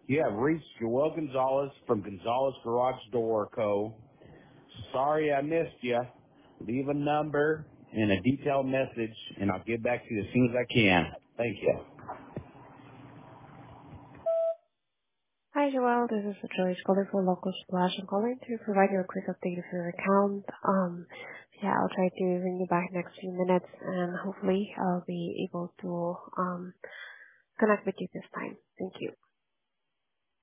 You have reached Joel Gonzalez from Gonzalez Garage Door Co. Sorry I missed you. Leave a number and a detailed message, and I'll get back to you as soon as I can. Thank you. Hi, Joelle. This is Joyce calling for Local Splash. I'm calling to provide you a quick update of your account. Yeah, I'll try to ring you back next few minutes, and hopefully I'll be able to connect with you this time. Thank you.